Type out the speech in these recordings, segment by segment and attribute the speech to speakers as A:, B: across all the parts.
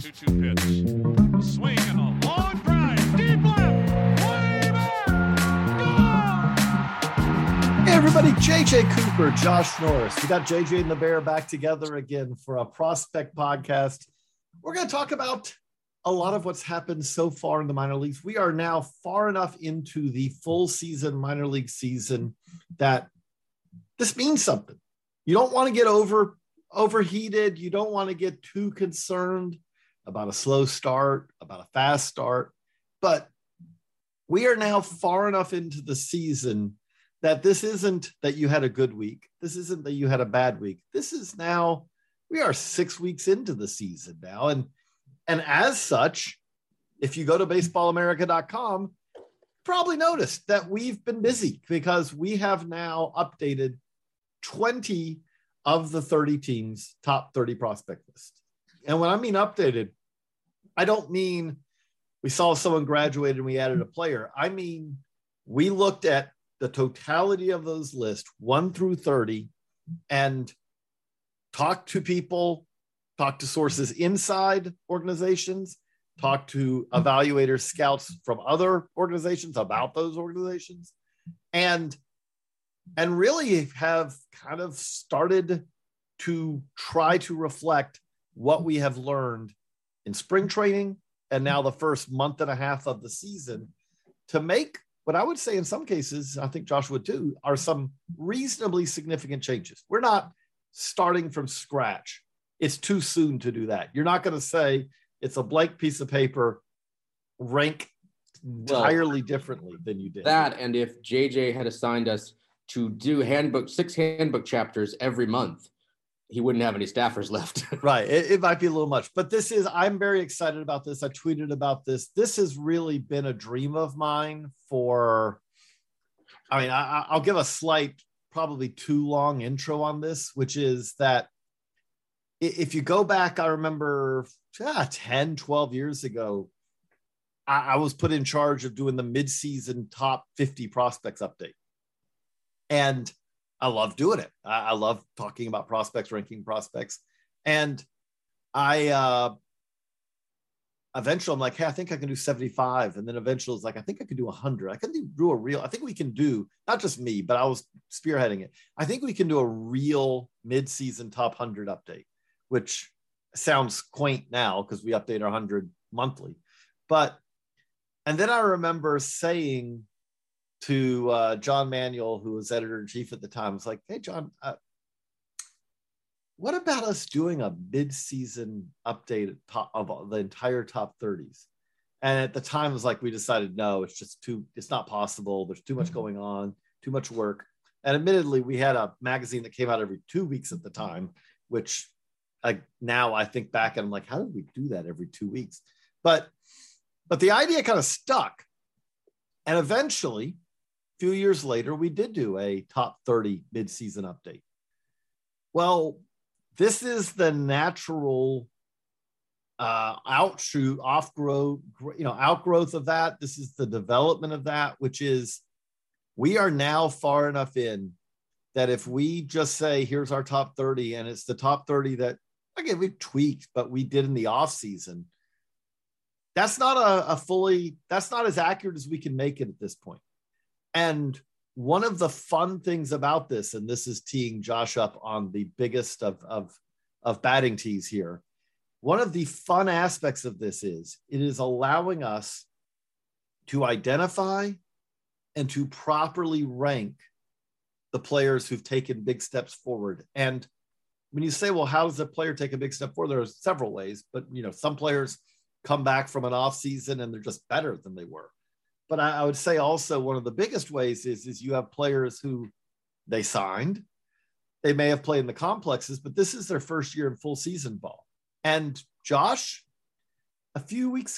A: 2-2 pitch. A swing and a long drive. Deep left. Way back. Gone!
B: Hey everybody, JJ Cooper, Josh Norris. We got JJ and the Bear back together again for a prospect podcast. We're going to talk about a lot of what's happened so far in the minor leagues. We are now far enough into the full season minor league season that this means something. You don't want to get overheated. You don't want to get too concerned about a slow start, about a fast start. But we are now far enough into the season that this isn't that you had a good week. This isn't that you had a bad week. This is now, we are 6 weeks into the season now. And as such, if you go to baseballamerica.com, probably noticed that we've been busy because we have now updated 20 of the 30 teams' top 30 prospect list. And when I mean updated, I don't mean we saw someone graduate and we added a player. I mean, we looked at the totality of those lists, 1 through 30, and talked to people, talked to sources inside organizations, talked to evaluators, scouts from other organizations about those organizations, and really have kind of started to try to reflect what we have learned in spring training and now the first month and a half of the season to make what I would say in some cases, I think Josh would too, are some reasonably significant changes. We're not starting from scratch. It's too soon to do that. You're not going to say it's a blank piece of paper, rank entirely differently than you did.
C: That, and if JJ had assigned us to do 6 handbook chapters every month, he wouldn't have any staffers left.
B: Right. It might be a little much, but I'm very excited about this. I tweeted about this. This has really been a dream of mine I'll give a slight, probably too long intro on this, which is that if you go back, I remember 10, 12 years ago, I was put in charge of doing the mid-season top 50 prospects update. And I love doing it. I love talking about prospects, ranking prospects. And eventually I'm like, hey, I think I can do 75. And then eventually it's like, I think I can do 100. I can I think we can do, not just me, but I was spearheading it. I think we can do a real mid-season top 100 update, which sounds quaint now because we update our 100 monthly. And then I remember saying to John Manuel, who was editor-in-chief at the time, was like, hey, John, what about us doing a mid-season update of the entire top 30s? And at the time, it was like, we decided, no, it's not possible. There's too much going on, too much work. And admittedly, we had a magazine that came out every 2 weeks at the time, which now I think back and I'm like, how did we do that every 2 weeks? But the idea kind of stuck. And eventually, a few years later, we did do a top 30 mid-season update. Well, this is the natural outgrowth of that. This is the development of that, which is we are now far enough in that if we just say, here's our top 30, and it's the top 30 that, again, we've tweaked, but we did in the off season, that's not that's not as accurate as we can make it at this point. And one of the fun things about this, and this is teeing Josh up on the biggest of batting tees here. One of the fun aspects of this is it is allowing us to identify and to properly rank the players who've taken big steps forward. And when you say, well, how does a player take a big step forward? There are several ways, but some players come back from an off season and they're just better than they were. But I would say also one of the biggest ways is you have players who they signed. They may have played in the complexes, but this is their first year in full season ball. And Josh, 3 weeks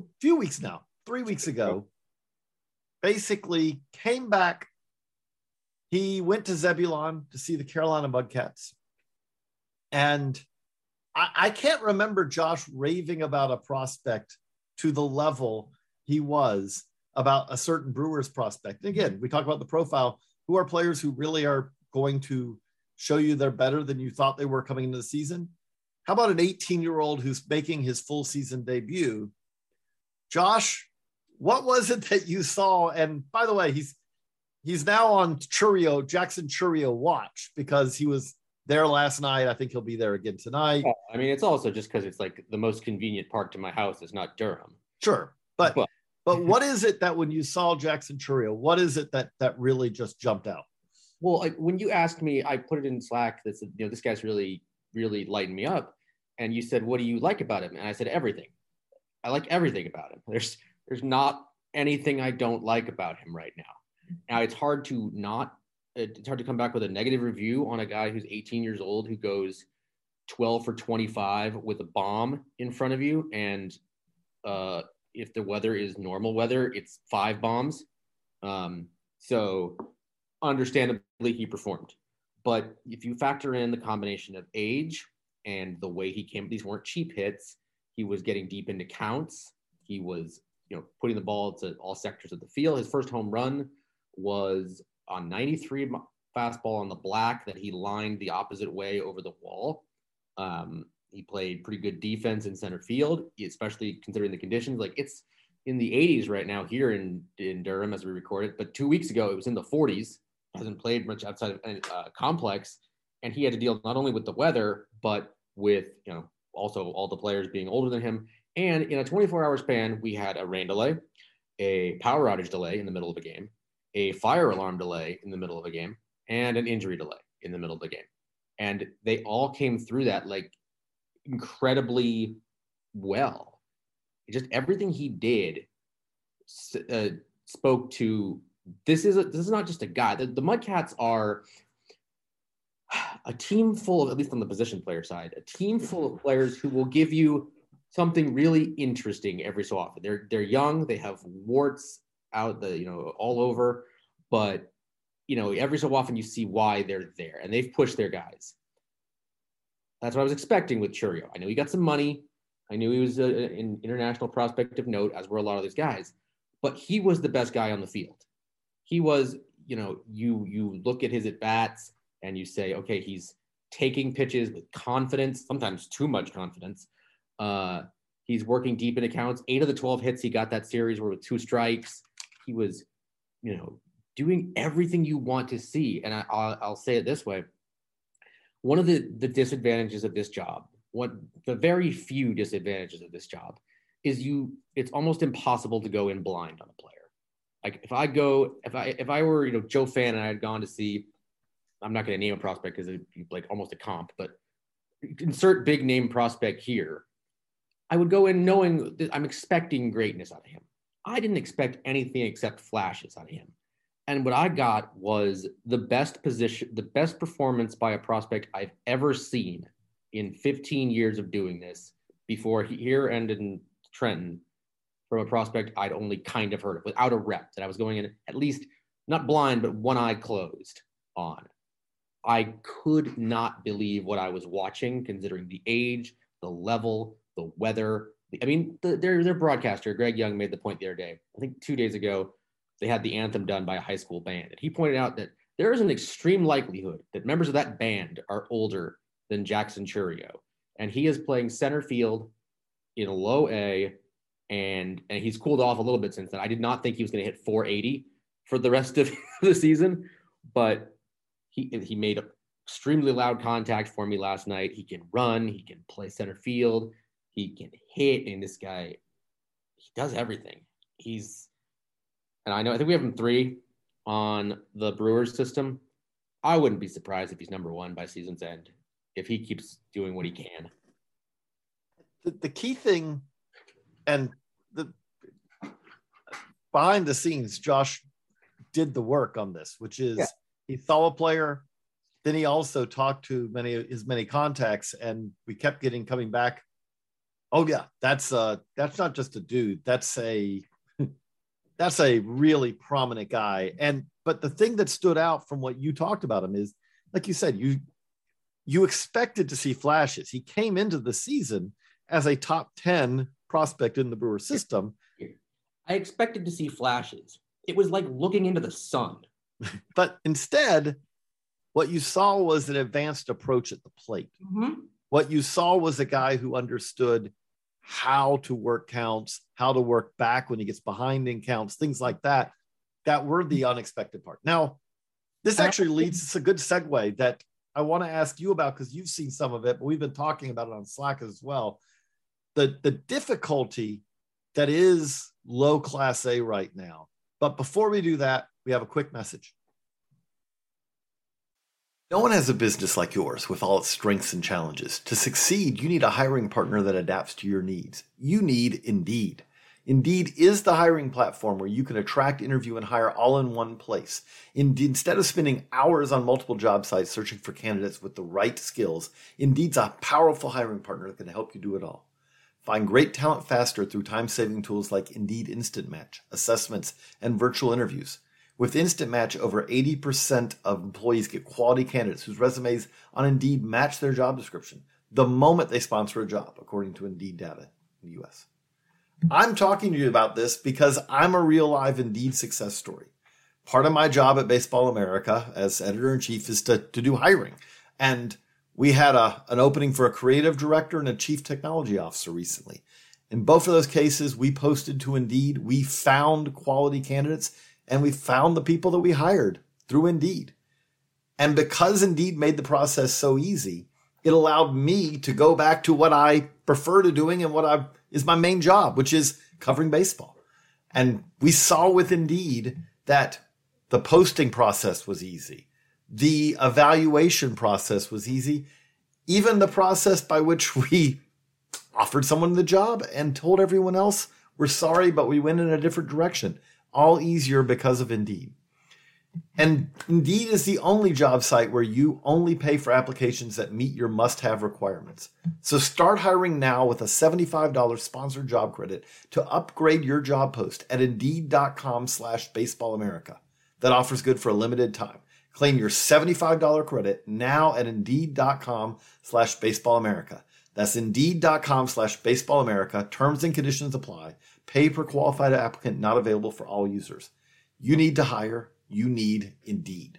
B: ago, basically came back. He went to Zebulon to see the Carolina Mudcats. And I can't remember Josh raving about a prospect to the level he was about a certain Brewers prospect. And again, we talk about the profile, who are players who really are going to show you they're better than you thought they were coming into the season. How about an 18-year-old who's making his full season debut? Josh, what was it that you saw? And by the way, he's now on Jackson Chourio watch because he was there last night. I think he'll be there again tonight.
C: I mean, it's also just because it's like the most convenient park to my house is not Durham.
B: Sure. But what is it that when you saw Jackson Chourio, what is it that really just jumped out?
C: Well, like when you asked me, I put it in Slack that said, this guy's really, really lightened me up. And you said, what do you like about him? And I said, everything. I like everything about him. There's not anything I don't like about him right now. Now it's hard to come back with a negative review on a guy who's 18 years old, who goes 12 for 25 with a bomb in front of you. And if the weather is normal weather, it's 5 bombs. So understandably he performed. But if you factor in the combination of age and the way he came, these weren't cheap hits. He was getting deep into counts. He was, putting the ball to all sectors of the field. His first home run was on 93 fastball on the black that he lined the opposite way over the wall. He played pretty good defense in center field, especially considering the conditions. Like, it's in the 80s right now here in Durham as we record it, but 2 weeks ago it was in the 40s. Hasn't played much outside of complex, and he had to deal not only with the weather but with also all the players being older than him. And in a 24-hour span, we had a rain delay, a power outage delay in the middle of a game, a fire alarm delay in the middle of a game, and an injury delay in the middle of the game. And they all came through that like incredibly well. Just everything he did spoke to this is not just a guy. The Mudcats are a team full of, at least on the position player side, a team full of players who will give you something really interesting every so often. They're young, they have warts out all over, but every so often you see why they're there, and they've pushed their guys. That's what I was expecting with Chourio. I knew he got some money. I knew he was an international prospect of note, as were a lot of these guys, but he was the best guy on the field. He was, you look at his at-bats and you say, okay, he's taking pitches with confidence, sometimes too much confidence. He's working deep in accounts. 8 of the 12 hits he got that series were with 2 strikes. He was, doing everything you want to see. And I'll say it this way. One of the disadvantages of this job, the very few disadvantages of this job is it's almost impossible to go in blind on a player. Like if I were, Joe Fan and I had gone to see, I'm not going to name a prospect because it'd be like almost a comp, but insert big name prospect here. I would go in knowing that I'm expecting greatness out of him. I didn't expect anything except flashes out of him. And what I got was the best performance by a prospect I've ever seen in 15 years of doing this before here and in Trenton, from a prospect I'd only kind of heard of without a rep, that I was going in at least not blind, but one eye closed on. I could not believe what I was watching, considering the age, the level, the weather. Their broadcaster, Greg Young, made the point the other day, I think 2 days ago, they had the anthem done by a high school band. And he pointed out that there is an extreme likelihood that members of that band are older than Jackson Chourio. And he is playing center field in low A, and he's cooled off a little bit since then. I did not think he was going to hit 480 for the rest of the season, but he made extremely loud contact for me last night. He can run, he can play center field, he can hit, and this guy, he does everything. I think we have him 3 on the Brewers system. I wouldn't be surprised if he's number 1 by season's end, if he keeps doing what he can.
B: The key thing, and the behind the scenes, Josh did the work on this, which is he saw a player, then he also talked to many contacts, and we kept coming back. Oh yeah, that's not just a dude. That's a really prominent guy. But the thing that stood out from what you talked about him is, like you said, you expected to see flashes. He came into the season as a top 10 prospect in the Brewer system.
C: I expected to see flashes. It was like looking into the sun. But
B: instead, what you saw was an advanced approach at the plate.
C: Mm-hmm.
B: What you saw was a guy who understood how to work counts, how to work back when he gets behind in counts, things like that, that were the unexpected part. Now, this actually leads, it's a good segue that I want to ask you about, because you've seen some of it, but we've been talking about it on Slack as well. The difficulty that is low Class A right now. But before we do that, we have a quick message. No one has a business like yours with all its strengths and challenges. To succeed, you need a hiring partner that adapts to your needs. You need Indeed. Indeed is the hiring platform where you can attract, interview, and hire all in one place. Instead of spending hours on multiple job sites searching for candidates with the right skills, Indeed's a powerful hiring partner that can help you do it all. Find great talent faster through time-saving tools like Indeed Instant Match, assessments, and virtual interviews. With Instant Match, over 80% of employees get quality candidates whose resumes on Indeed match their job description the moment they sponsor a job, according to Indeed data in the U.S. I'm talking to you about this because I'm a real live Indeed success story. Part of my job at Baseball America as editor-in-chief is to do hiring. And we had an opening for a creative director and a chief technology officer recently. In both of those cases, we posted to Indeed. We found quality candidates, and we found the people that we hired through Indeed. And because Indeed made the process so easy, it allowed me to go back to what I prefer to doing and what is my main job, which is covering baseball. And we saw with Indeed that the posting process was easy. The evaluation process was easy. Even the process by which we offered someone the job and told everyone else, we're sorry, but we went in a different direction. All easier because of Indeed. And Indeed is the only job site where you only pay for applications that meet your must-have requirements. So start hiring now with a $75 sponsored job credit to upgrade your job post at Indeed.com/BaseballAmerica. That offer's good for a limited time. Claim your $75 credit now at Indeed.com/BaseballAmerica. That's Indeed.com/BaseballAmerica. Terms and conditions apply. Pay per qualified applicant, not available for all users. You need to hire. You need Indeed.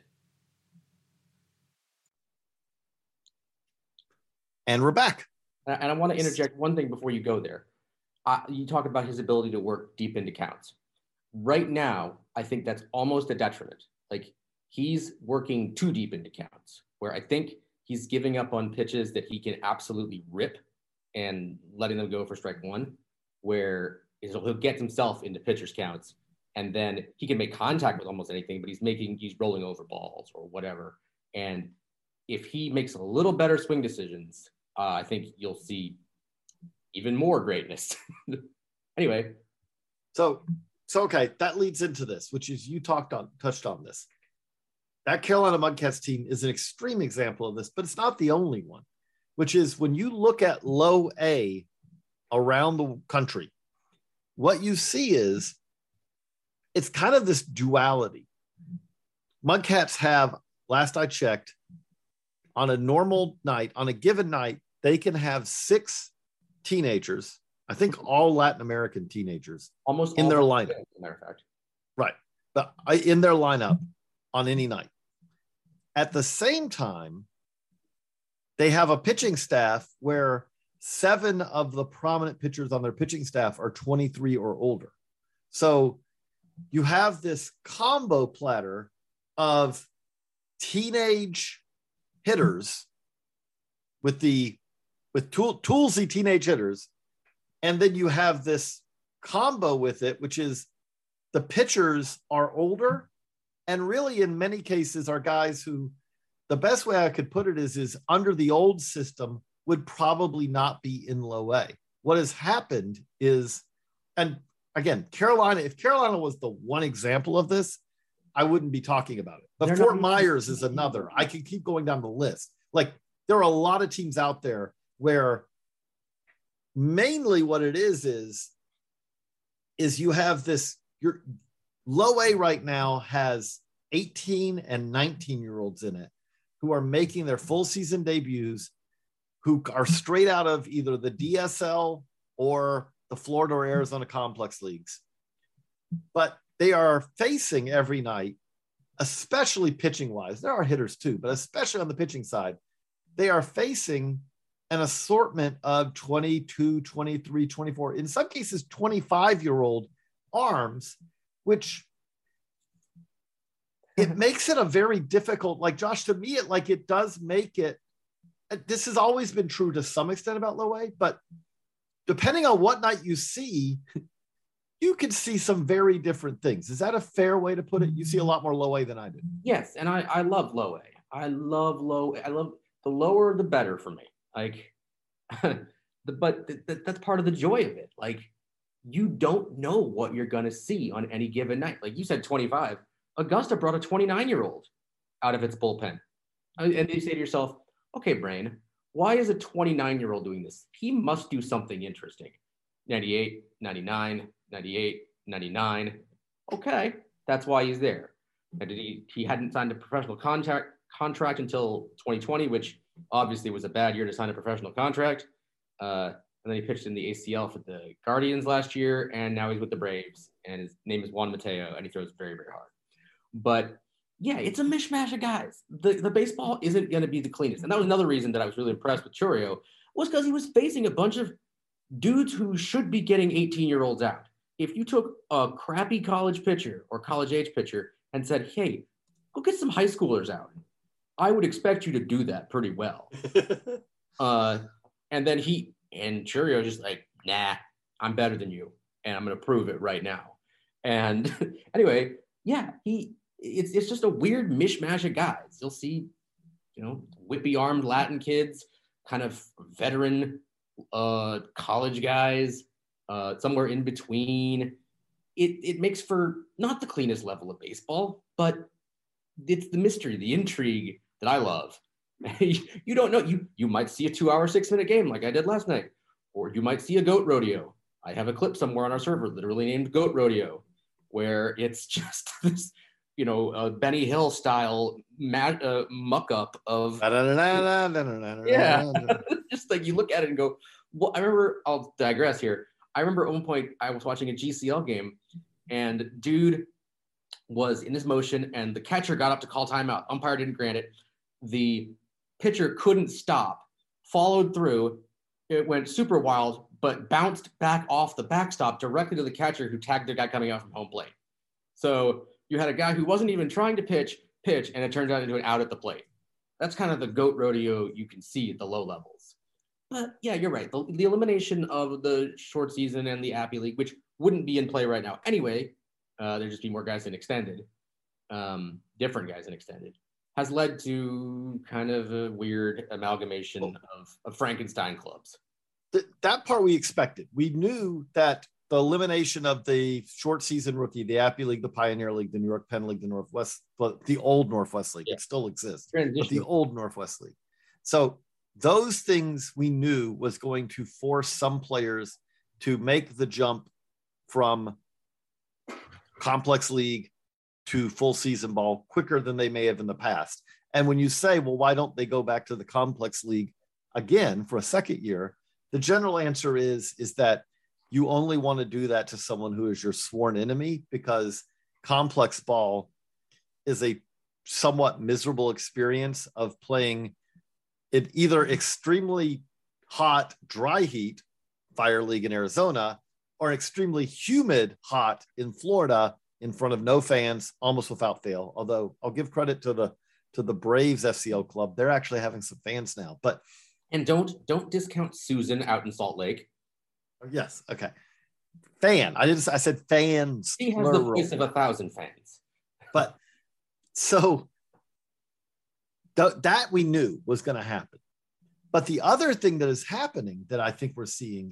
B: And we're back.
C: And I want to interject one thing before you go there. You talk about his ability to work deep into counts. Right now, I think that's almost a detriment. Like, he's working too deep into counts, where I think he's giving up on pitches that he can absolutely rip and letting them go for strike one, where he'll get himself into pitcher's counts. And then he can make contact with almost anything, but he's rolling over balls or whatever. And if he makes a little better swing decisions, I think you'll see even more greatness. Anyway.
B: So okay, that leads into this, which is you touched on this. That Carolina Mudcats team is an extreme example of this, but it's not the only one, which is when you look at low A around the country, what you see is it's kind of this duality. Mudcats have, last I checked, on a normal night, on a given night, they can have 6 teenagers, I think all Latin American teenagers, almost in their lineup. As a matter of fact. Right. But in their lineup on any night. At the same time, they have a pitching staff where 7 of the prominent pitchers on their pitching staff are 23 or older. So you have this combo platter of teenage hitters with toolsy teenage hitters. And then you have this combo with it, which is the pitchers are older and really in many cases are guys who, the best way I could put it is under the old system would probably not be in low A. What has happened is, and again, Carolina, if Carolina was the one example of this, I wouldn't be talking about it. But Fort Myers is another. I can keep going down the list. Like, there are a lot of teams out there where mainly what it is you have this, your low A right now has 18 and 19-year-olds in it who are making their full season debuts, who are straight out of either the DSL or the Florida or Arizona complex leagues. But they are facing every night, especially pitching wise. There are hitters too, but especially on the pitching side, they are facing an assortment of 22, 23, 24, in some cases 25-year-old arms, which it makes it a very difficult, like Josh, to me, it does make it, this has always been true to some extent about Low A, but depending on what night you see, you can see some very different things. Is that a fair way to put it? You see a lot more Low A than I do.
C: Yes, and I love Low A. I love Low A. I love the lower the better for me. Like, that's part of the joy of it. Like, you don't know what you're going to see on any given night. Like you said, 25. Augusta brought a 29-year-old out of its bullpen. And you say to yourself, okay, brain, why is a 29-year-old doing this? He must do something interesting. 98, 99, 98, 99. Okay, that's why he's there. And he hadn't signed a professional contract until 2020, which obviously was a bad year to sign a professional contract. And then he pitched in the ACL for the Guardians last year, and now he's with the Braves, and his name is Juan Mateo, and he throws very, very hard. But yeah, it's a mishmash of guys. The baseball isn't going to be the cleanest. And that was another reason that I was really impressed with Chourio, was because he was facing a bunch of dudes who should be getting 18-year-olds out. If you took a crappy college pitcher or college age pitcher and said, hey, go get some high schoolers out, I would expect you to do that pretty well. And then Chourio just like, nah, I'm better than you, and I'm going to prove it right now. And anyway, yeah, it's just a weird mishmash of guys. You'll see, whippy-armed Latin kids, kind of veteran college guys, somewhere in between. It makes for not the cleanest level of baseball, but it's the mystery, the intrigue that I love. You don't know. You might see a 2-hour, 6-minute game like I did last night, or you might see a goat rodeo. I have a clip somewhere on our server literally named Goat Rodeo, where it's just this, Benny Hill style muck up of yeah. Just like you look at it and go, well, I'll digress here. I remember at one point I was watching a GCL game, and dude was in his motion, and the catcher got up to call timeout. Umpire didn't grant it. The pitcher couldn't stop, followed through. It went super wild, but bounced back off the backstop directly to the catcher, who tagged the guy coming out from home plate. So you had a guy who wasn't even trying to pitch, and it turned out into an out at the plate. That's kind of the goat rodeo you can see at the low levels. But yeah, you're right. The elimination of the short season and the Appy League, which wouldn't be in play right now anyway, there'd just be more guys in extended, different guys in extended, has led to kind of a weird amalgamation of Frankenstein clubs.
B: That part we expected. We knew that the elimination of the short season rookie, the Appy League, the Pioneer League, the New York Penn League, the Northwest, but the old Northwest League, it still exists, but the old Northwest League. So those things we knew was going to force some players to make the jump from complex league to full season ball quicker than they may have in the past. And when you say, well, why don't they go back to the complex league again for a second year? The general answer is that you only want to do that to someone who is your sworn enemy, because complex ball is a somewhat miserable experience of playing in either extremely hot, dry heat, Fire League in Arizona, or extremely humid, hot in Florida in front of no fans, almost without fail. Although I'll give credit to the Braves FCL club. They're actually having some fans now, but.
C: And don't discount Susan out in Salt Lake.
B: Yes. Okay. Fan. I said fans.
C: He has the voice of 1,000 fans.
B: But so that we knew was going to happen. But the other thing that is happening that I think we're seeing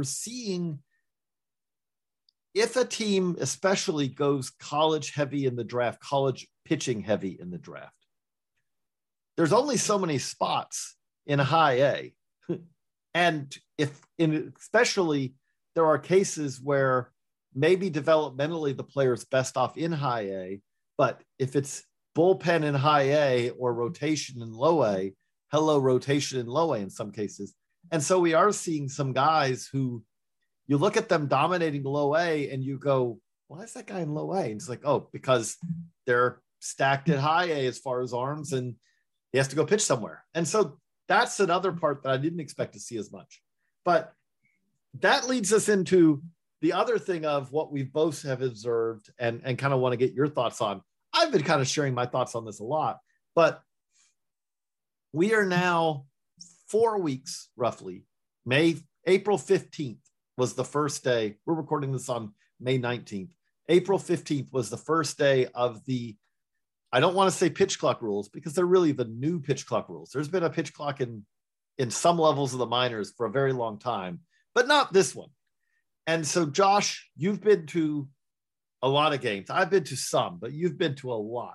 B: if a team especially goes college heavy in the draft, college pitching heavy in the draft, there's only so many spots in high A. And especially there are cases where maybe developmentally the player's best off in high A, but if it's bullpen in high A or rotation in low A, rotation in low A in some cases. And so we are seeing some guys who you look at them dominating low A and you go, why is that guy in low A? And it's like, oh, because they're stacked at high A as far as arms and he has to go pitch somewhere. And so that's another part that I didn't expect to see as much. But that leads us into the other thing of what we both have observed and kind of want to get your thoughts on. I've been kind of sharing my thoughts on this a lot, but we are now 4 weeks roughly. April 15th was the first day. We're recording this on May 19th. April 15th was the first day of the, I don't want to say pitch clock rules because they're really the new pitch clock rules. There's been a pitch clock in some levels of the minors for a very long time, but not this one. And so, Josh, you've been to a lot of games. I've been to some, but you've been to a lot.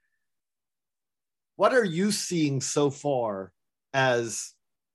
B: What are you seeing so far as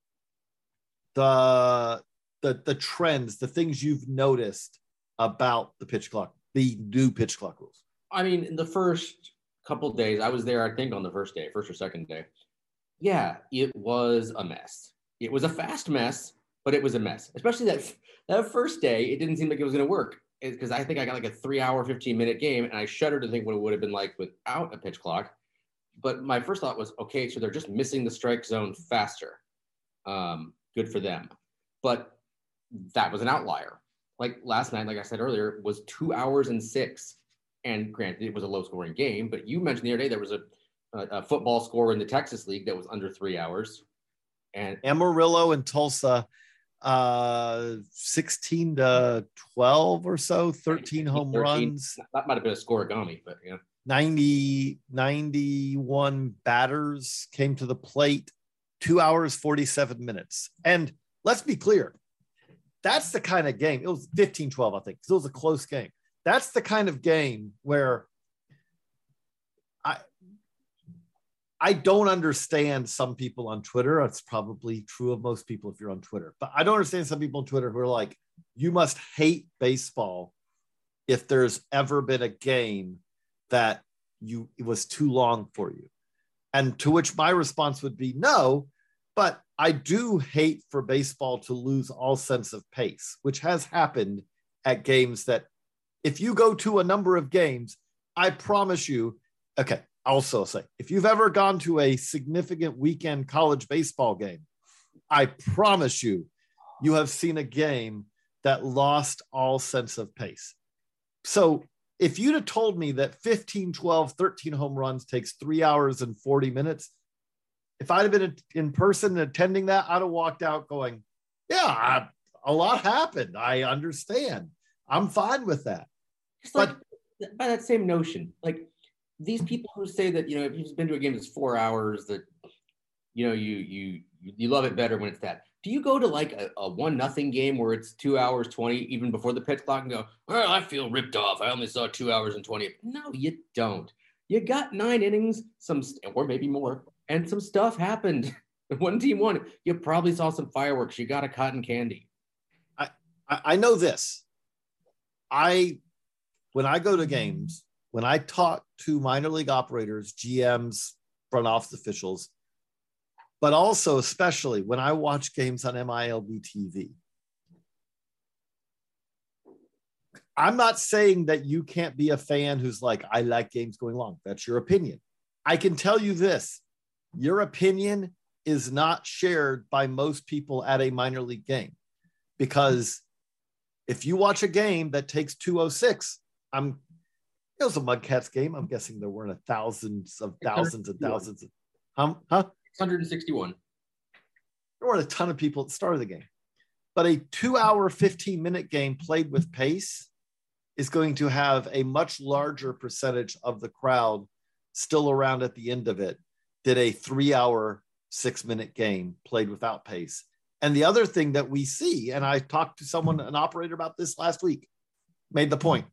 B: the trends, the things you've noticed about the pitch clock, the new pitch clock rules?
C: I mean, in the first couple of days, I was there, I think, on the first or second day. Yeah, it was a mess. It was a fast mess, but it was a mess. Especially that first day, it didn't seem like it was going to work because I think I got like a 3-hour, 15-minute game, and I shudder to think what it would have been like without a pitch clock. But my first thought was, okay, so they're just missing the strike zone faster. Good for them. But that was an outlier. Like last night, like I said earlier, was 2 hours and 6. And granted, it was a low-scoring game, but you mentioned the other day there was a football score in the Texas League that was under 3 hours. And
B: Amarillo and Tulsa, 16-12 or so, 13 home runs.
C: That might have been a scoregami, but yeah.
B: 91 batters came to the plate, 2 hours, 47 minutes. And let's be clear, that's the kind of game. It was 15-12, I think, because it was a close game. That's the kind of game where I don't understand some people on Twitter. It's probably true of most people if you're on Twitter. But I don't understand some people on Twitter who are like, you must hate baseball if there's ever been a game that it was too long for you. And to which my response would be no, but I do hate for baseball to lose all sense of pace, which has happened at games that if you go to a number of games, I promise you, okay, also say, if you've ever gone to a significant weekend college baseball game, I promise you, you have seen a game that lost all sense of pace. So if you'd have told me that 15, 12, 13 home runs takes 3 hours and 40 minutes, if I'd have been in person attending that, I'd have walked out going, yeah, a lot happened. I understand. I'm fine with that.
C: But by that same notion, like these people who say that, if you've been to a game that's 4 hours, that, you love it better when it's that. Do you go to like a 1-0 game where it's 2 hours 20 even before the pitch clock and go, well, I feel ripped off. I only saw 2 hours and 20. No, you don't. You got 9 innings, or maybe more, and some stuff happened. One team won. You probably saw some fireworks. You got a cotton candy.
B: I know this. When I go to games, when I talk to minor league operators, GMs, front office officials, but also especially when I watch games on MILB TV, I'm not saying that you can't be a fan who's like, I like games going long. That's your opinion. I can tell you this, your opinion is not shared by most people at a minor league game, because if you watch a game that takes 206, it was a Mudcats game. I'm guessing there weren't thousands and thousands.
C: 161.
B: There weren't a ton of people at the start of the game. But a 2 hour, 15-minute game played with pace is going to have a much larger percentage of the crowd still around at the end of it than a 3 hour, 6-minute game played without pace. And the other thing that we see, and I talked to an operator about this last week, made the point.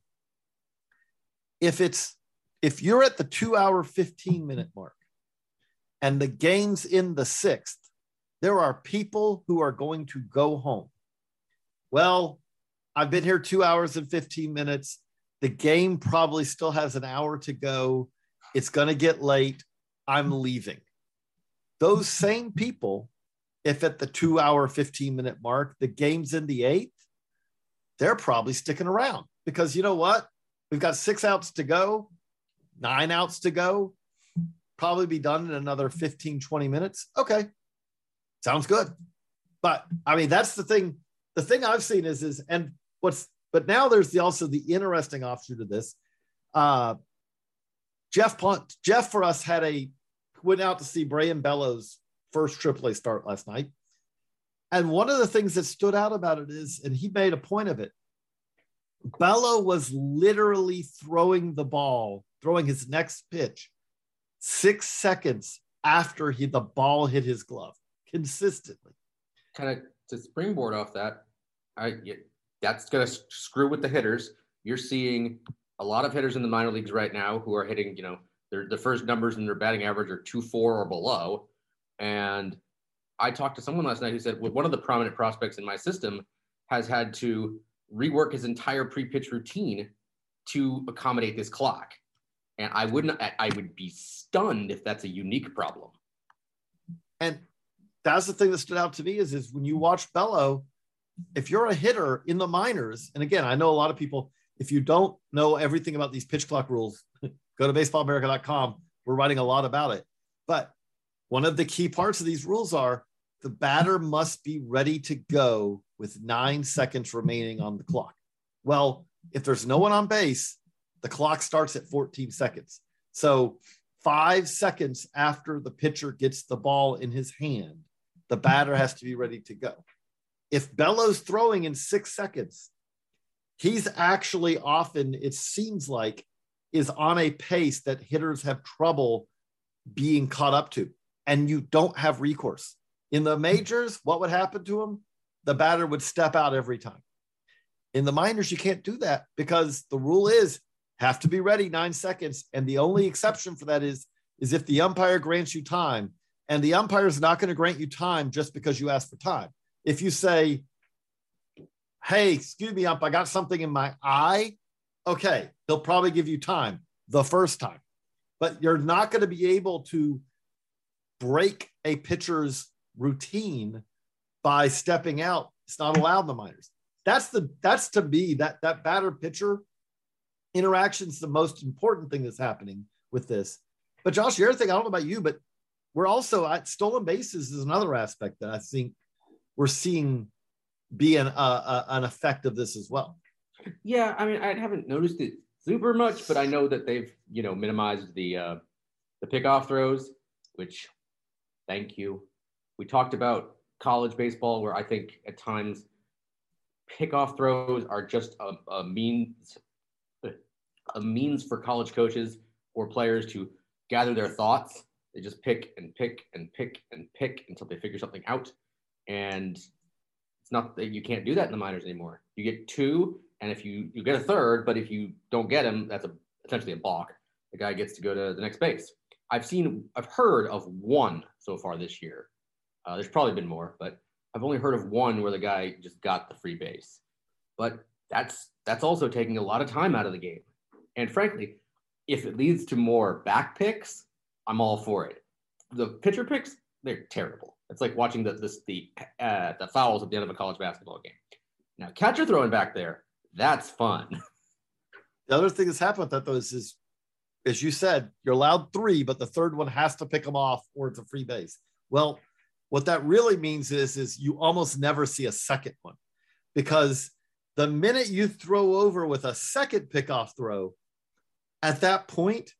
B: If you're at the 2 hour, 15-minute mark and the game's in the 6th, there are people who are going to go home. Well, I've been here 2 hours and 15 minutes. The game probably still has an hour to go. It's going to get late. I'm leaving. Those same people, if at the 2 hour, 15-minute mark, the game's in the 8th, they're probably sticking around because you know what? We've got 6 outs to go, 9 outs to go, probably be done in another 15, 20 minutes. Okay. Sounds good. But I mean, that's the thing. The thing I've seen but now there's also the interesting offshoot of this. Jeff for us went out to see Brayan Bello's first AAA start last night. And one of the things that stood out about it is, and he made a point of it, Bello was literally throwing his next pitch 6 seconds after the ball hit his glove consistently.
C: Kind of to springboard off that, that's going to screw with the hitters. You're seeing a lot of hitters in the minor leagues right now who are hitting, the first numbers in their batting average are 2.4 or below. And I talked to someone last night who said, one of the prominent prospects in my system has had to rework his entire pre-pitch routine to accommodate this clock. And I would be stunned if that's a unique problem.
B: And that's the thing that stood out to me is when you watch Bello, if you're a hitter in the minors, and again, I know a lot of people, if you don't know everything about these pitch clock rules, go to baseballamerica.com. We're writing a lot about it. But one of the key parts of these rules are the batter must be ready to go with 9 seconds remaining on the clock. Well, if there's no one on base, the clock starts at 14 seconds. So 5 seconds after the pitcher gets the ball in his hand, the batter has to be ready to go. If Bello's throwing in 6 seconds, he's actually often, it seems like, is on a pace that hitters have trouble being caught up to, and you don't have recourse. In the majors, what would happen to him? The batter would step out every time. In the minors, you can't do that because the rule is have to be ready 9 seconds. And the only exception for that is if the umpire grants you time, and the umpire is not going to grant you time just because you ask for time. If you say, hey, excuse me, ump, I got something in my eye. Okay, he'll probably give you time the first time, but you're not going to be able to break a pitcher's routine by stepping out. It's not allowed in the minors. That's to me, that batter pitcher interaction is the most important thing that's happening with this. But Josh, the other thing, I don't know about you, but we're also at stolen bases is another aspect that I think we're seeing be an effect of this as well.
C: Yeah, I mean, I haven't noticed it super much, but I know that they've, minimized the pickoff throws, which, thank you. We talked about college baseball, where I think at times pickoff throws are just a means for college coaches or players to gather their thoughts. They just pick and pick and pick and pick until they figure something out. And it's not that you can't do that in the minors anymore. You get two, and if you get a third, but if you don't get him, that's essentially a balk. The guy gets to go to the next base. I've heard of one so far this year. There's probably been more, but I've only heard of one where the guy just got the free base. But that's also taking a lot of time out of the game. And frankly, if it leads to more back picks, I'm all for it. The pitcher picks, they're terrible. It's like watching the fouls at the end of a college basketball game. Now, catcher throwing back there, that's fun.
B: The other thing that's happened with that, though, is as you said, you're allowed three, but the third one has to pick them off or it's a free base. Well, what that really means is you almost never see a second one, because the minute you throw over with a second pickoff throw, at that point,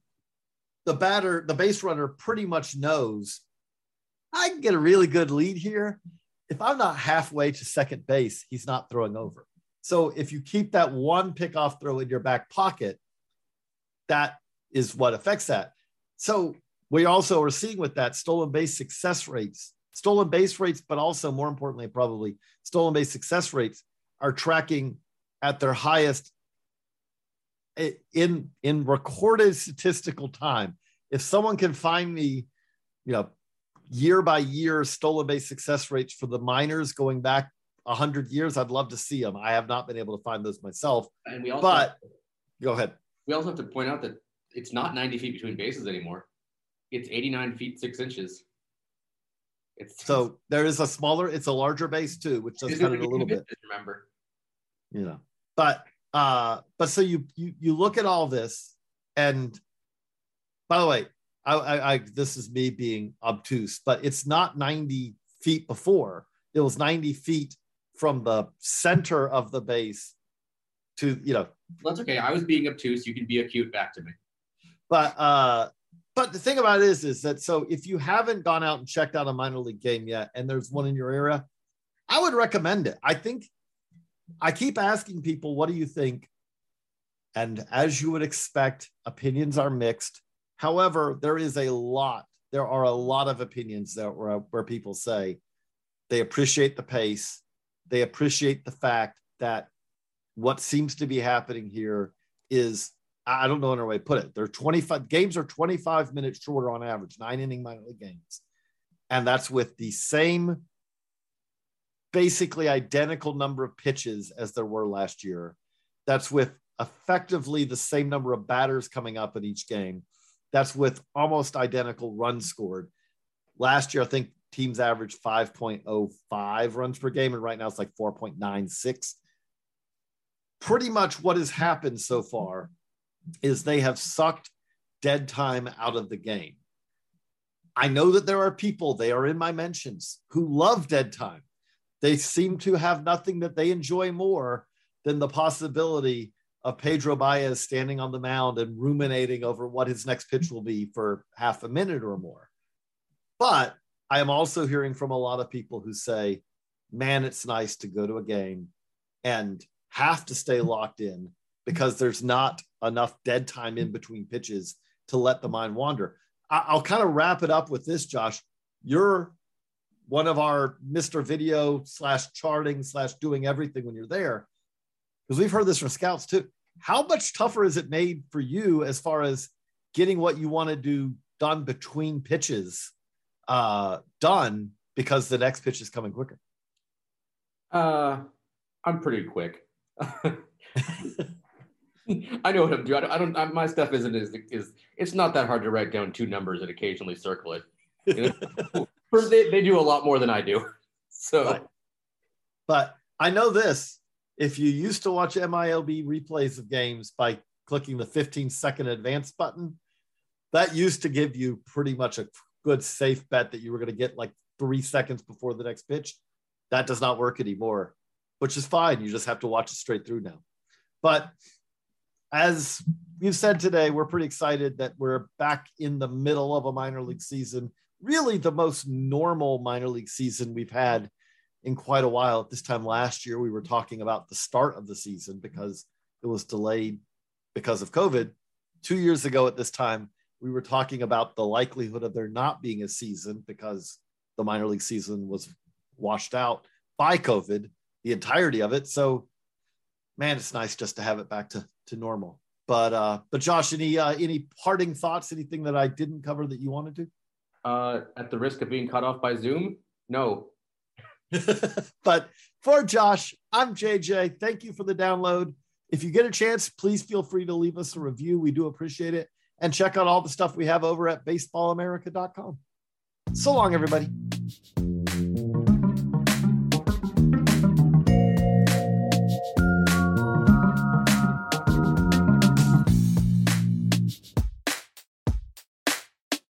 B: the base runner pretty much knows I can get a really good lead here. If I'm not halfway to second base, he's not throwing over. So if you keep that one pickoff throw in your back pocket, that is what affects that. So we also are seeing with that stolen base rates, but also more importantly, probably stolen base success rates are tracking at their highest in recorded statistical time. If someone can find me, year by year stolen base success rates for the minors going back 100 years, I'd love to see them. I have not been able to find those myself. And go ahead.
C: We also have to point out that it's not 90 feet between bases anymore. It's 89 feet 6 inches.
B: So there is it's a larger base too, which does cut it a little bit.
C: Remember,
B: but so you look at all this, and by the way, I this is me being obtuse, but it's not 90 feet before. It was 90 feet from the center of the base to,
C: That's okay. I was being obtuse. You can be acute back to me.
B: But the thing about it is that, so if you haven't gone out and checked out a minor league game yet, and there's one in your area, I would recommend it. I think I keep asking people, what do you think? And as you would expect, opinions are mixed. However, there are a lot of opinions that where people say they appreciate the pace. They appreciate the fact that what seems to be happening here is, I don't know another way to put it. They're 25 games are 25 minutes shorter on average, 9-inning minor league games. And that's with the same, basically identical number of pitches as there were last year. That's with effectively the same number of batters coming up in each game. That's with almost identical runs scored. Last year, I think teams averaged 5.05 runs per game, and right now it's like 4.96. Pretty much what has happened so far is they have sucked dead time out of the game. I know that there are people, they are in my mentions, who love dead time. They seem to have nothing that they enjoy more than the possibility of Pedro Baez standing on the mound and ruminating over what his next pitch will be for half a minute or more. But I am also hearing from a lot of people who say, man, it's nice to go to a game and have to stay locked in because there's not enough dead time in between pitches to let the mind wander. I'll kind of wrap it up with this, Josh. You're one of our Mr. Video / charting / doing everything when you're there, because we've heard this from scouts too. How much tougher is it made for you as far as getting what you want to do done between pitches done because the next pitch is coming quicker?
C: I'm pretty quick. I know what I'm doing. I don't. My stuff isn't is. It's not that hard to write down two numbers and occasionally circle it. They do a lot more than I do. So,
B: right. But I know this: if you used to watch MILB replays of games by clicking the 15-second advance button, that used to give you pretty much a good safe bet that you were going to get like 3 seconds before the next pitch. That does not work anymore, which is fine. You just have to watch it straight through now. But as you said today, we're pretty excited that we're back in the middle of a minor league season, really the most normal minor league season we've had in quite a while. At this time last year, we were talking about the start of the season because it was delayed because of COVID. 2 years ago at this time, we were talking about the likelihood of there not being a season because the minor league season was washed out by COVID, the entirety of it. So, man, it's nice just to have it back to normal. But Josh, any parting thoughts? Anything that I didn't cover that you wanted to?
C: At the risk of being cut off by Zoom, no.
B: But for Josh, I'm JJ. Thank you for the download. If you get a chance, please feel free to leave us a review. We do appreciate it. And check out all the stuff we have over at baseballamerica.com. So long, everybody.